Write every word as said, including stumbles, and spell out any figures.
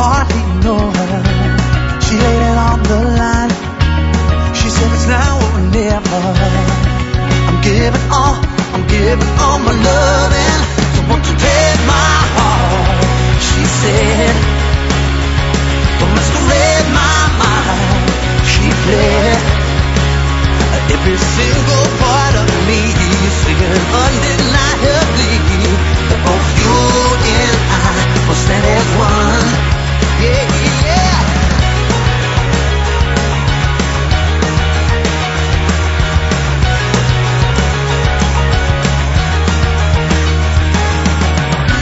hardly know her. She laid it on the line. She said it's now or never. I'm giving all, I'm giving all my loving. So won't you take my heart? She said, don't masquerade my mind. She played every single